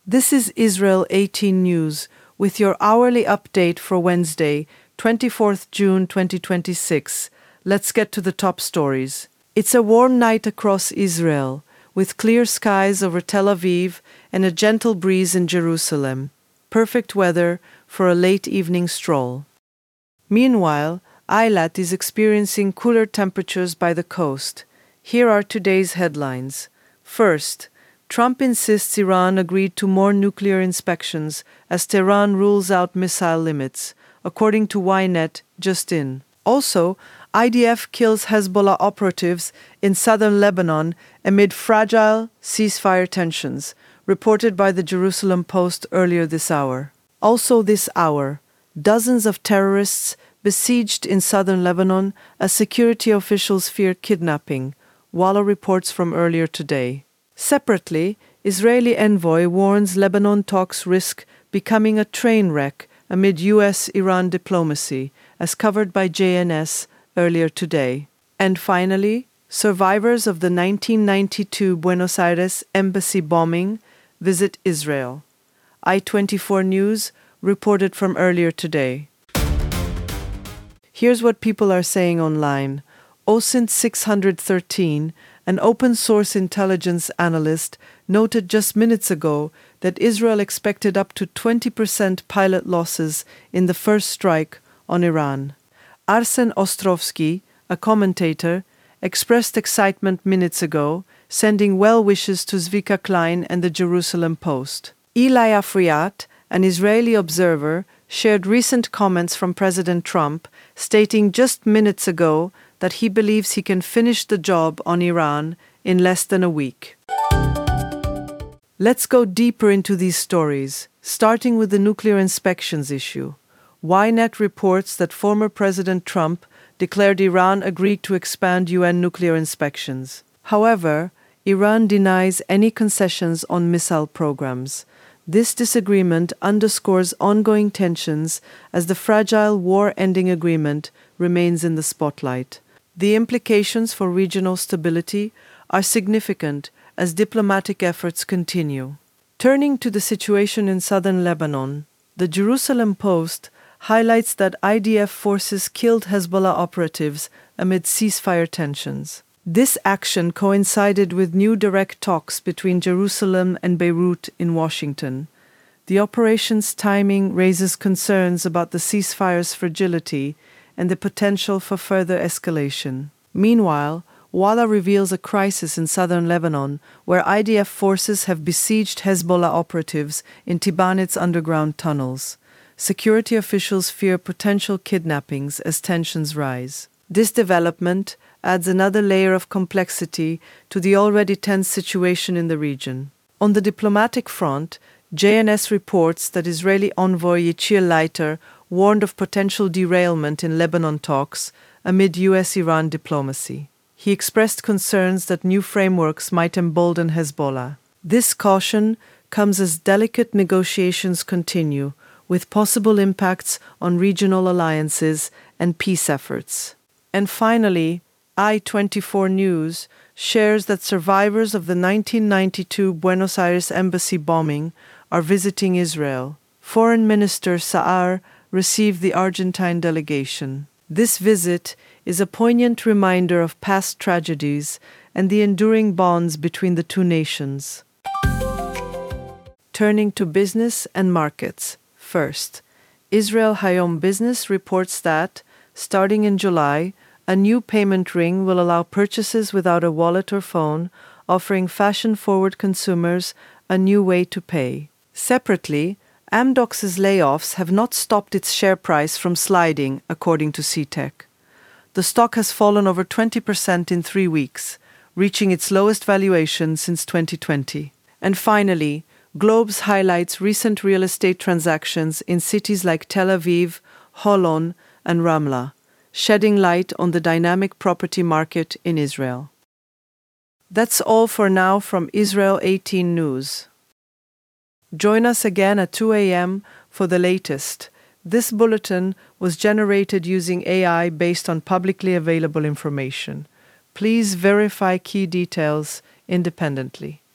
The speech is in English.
This is Israel 18 News with your hourly update for Wednesday, 24th June 2026. Let's get to the top stories. It's a warm night across Israel, with clear skies over Tel Aviv and a gentle breeze in Jerusalem. Perfect weather for a late evening stroll. Meanwhile, Eilat is experiencing cooler temperatures by the coast. Here are today's headlines. First, Trump insists Iran agreed to more nuclear inspections as Tehran rules out missile limits, according to Ynet just in. Also, IDF kills Hezbollah operatives in southern Lebanon amid fragile ceasefire tensions, reported by the Jerusalem Post earlier this hour. Also this hour, dozens of terrorists besieged in southern Lebanon as security officials fear kidnapping, Walla reports from earlier today. Separately, Israeli envoy warns Lebanon talks risk becoming a train wreck amid U.S.-Iran diplomacy, as covered by JNS earlier today. And finally, survivors of the 1992 Buenos Aires embassy bombing visit Israel. I-24 News reported from earlier today. Here's what people are saying online. OSINT 613, an open-source intelligence analyst, noted just minutes ago that Israel expected up to 20% pilot losses in the first strike on Iran. Arsen Ostrovsky, a commentator, expressed excitement minutes ago, sending well wishes to Zvika Klein and the Jerusalem Post. Eli Afriat, an Israeli observer, shared recent comments from President Trump, stating just minutes ago that he believes he can finish the job on Iran in less than a week. Let's go deeper into these stories, starting with the nuclear inspections issue. Ynet reports that former President Trump declared Iran agreed to expand UN nuclear inspections. However, Iran denies any concessions on missile programs. This disagreement underscores ongoing tensions as the fragile war-ending agreement remains in the spotlight. The implications for regional stability are significant as diplomatic efforts continue. Turning to the situation in southern Lebanon, the Jerusalem Post highlights that IDF forces killed Hezbollah operatives amid ceasefire tensions. This action coincided with new direct talks between Jerusalem and Beirut in Washington. The operation's timing raises concerns about the ceasefire's fragility and the potential for further escalation. Meanwhile, Walla reveals a crisis in southern Lebanon where IDF forces have besieged Hezbollah operatives in Tibanit's underground tunnels. Security officials fear potential kidnappings as tensions rise. This development adds another layer of complexity to the already tense situation in the region. On the diplomatic front, JNS reports that Israeli envoy Yechiel Leiter warned of potential derailment in Lebanon talks amid U.S.-Iran diplomacy. He expressed concerns that new frameworks might embolden Hezbollah. This caution comes as delicate negotiations continue, with possible impacts on regional alliances and peace efforts. And finally, I-24 News shares that survivors of the 1992 Buenos Aires embassy bombing are visiting Israel. Foreign Minister Saar received the Argentine delegation. This visit is a poignant reminder of past tragedies and the enduring bonds between the two nations. Turning to business and markets. First, Israel Hayom Business reports that, starting in July, a new payment ring will allow purchases without a wallet or phone, offering fashion-forward consumers a new way to pay. Separately, Amdocs's layoffs have not stopped its share price from sliding, according to CTEC. The stock has fallen over 20% in 3 weeks, reaching its lowest valuation since 2020. And finally, Globes highlights recent real estate transactions in cities like Tel Aviv, Holon, and Ramla, shedding light on the dynamic property market in Israel. That's all for now from Israel 18 News. Join us again at 2 a.m. for the latest. This bulletin was generated using AI based on publicly available information. Please verify key details independently.